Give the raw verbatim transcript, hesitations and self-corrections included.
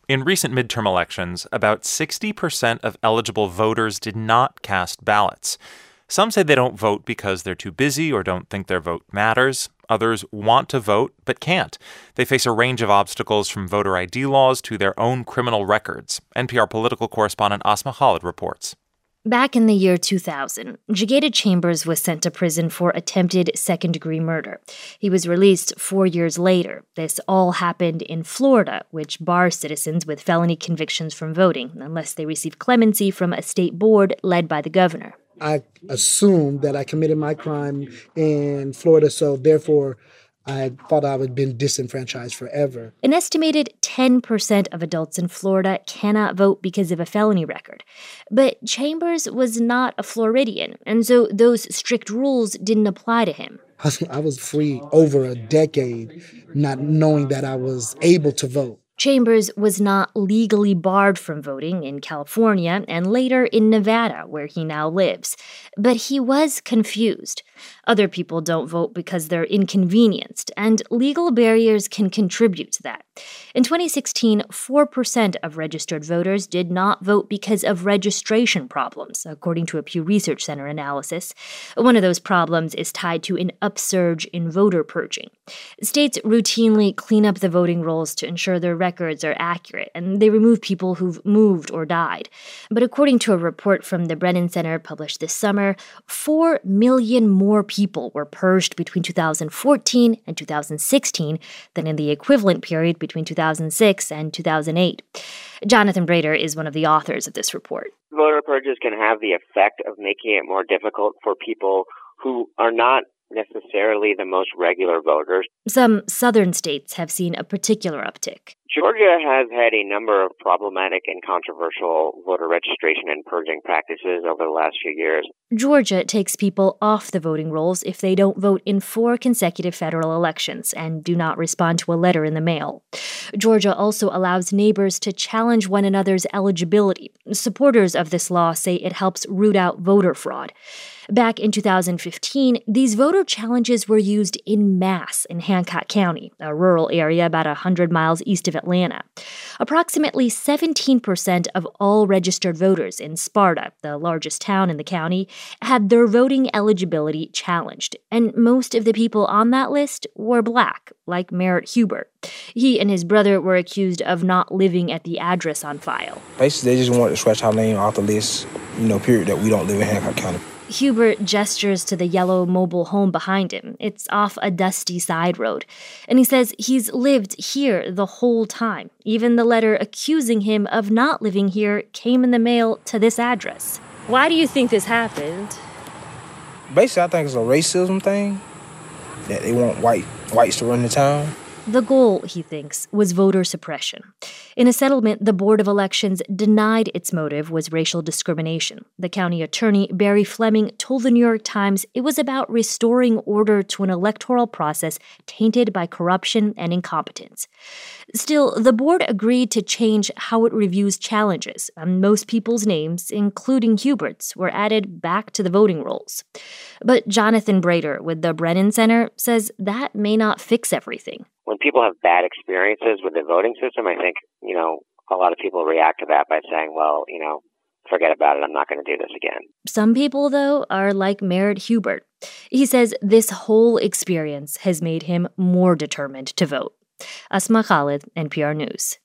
In recent midterm elections, about sixty percent of eligible voters did not cast ballots. Some say they don't vote because they're too busy or don't think their vote matters. Others want to vote but can't. They face a range of obstacles from voter I D laws to their own criminal records. N P R political correspondent Asma Khalid reports. Back in the year two thousand, Jagada Chambers was sent to prison for attempted second-degree murder. He was released four years later. This all happened in Florida, which bars citizens with felony convictions from voting unless they receive clemency from a state board led by the governor. I assumed that I committed my crime in Florida, so therefore I thought I would have been disenfranchised forever. An estimated ten percent of adults in Florida cannot vote because of a felony record. But Chambers was not a Floridian, and so those strict rules didn't apply to him. I was free over a decade, not knowing that I was able to vote. Chambers was not legally barred from voting in California and later in Nevada, where he now lives. But he was confused. Other people don't vote because they're inconvenienced, and legal barriers can contribute to that. In twenty sixteen, four percent of registered voters did not vote because of registration problems, according to a Pew Research Center analysis. One of those problems is tied to an upsurge in voter purging. States routinely clean up the voting rolls to ensure their records are accurate, and they remove people who've moved or died. But according to a report from the Brennan Center published this summer, four million more people were purged between two thousand fourteen and two thousand sixteen than in the equivalent period between two thousand six and two thousand eight. Jonathan Brader is one of the authors of this report. Voter purges can have the effect of making it more difficult for people who are not necessarily the most regular voters. Some southern states have seen a particular uptick. Georgia has had a number of problematic and controversial voter registration and purging practices over the last few years. Georgia takes people off the voting rolls if they don't vote in four consecutive federal elections and do not respond to a letter in the mail. Georgia also allows neighbors to challenge one another's eligibility. Supporters of this law say it helps root out voter fraud. Back in two thousand fifteen, these voter challenges were used en masse in Hancock County, a rural area about one hundred miles east of Atlanta. Approximately seventeen percent of all registered voters in Sparta, the largest town in the county, had their voting eligibility challenged, and most of the people on that list were black, like Merritt Hubert. He and his brother were accused of not living at the address on file. Basically, they just wanted to scratch our name off the list, you know, period, that we don't live in Hancock County. Hubert gestures to the yellow mobile home behind him. It's off a dusty side road. And he says he's lived here the whole time. Even the letter accusing him of not living here came in the mail to this address. Why do you think this happened? Basically, I think it's a racism thing, that they want white whites to run the town. The goal, he thinks, was voter suppression. In a settlement, the Board of Elections denied its motive was racial discrimination. The county attorney, Barry Fleming, told the New York Times it was about restoring order to an electoral process tainted by corruption and incompetence. Still, the board agreed to change how it reviews challenges, and most people's names, including Hubert's, were added back to the voting rolls. But Jonathan Brader with the Brennan Center says that may not fix everything. When people have bad experiences with the voting system, I think, you know, a lot of people react to that by saying, well, you know, forget about it, I'm not going to do this again. Some people, though, are like Merritt Hubert. He says this whole experience has made him more determined to vote. Asma Khalid, N P R News.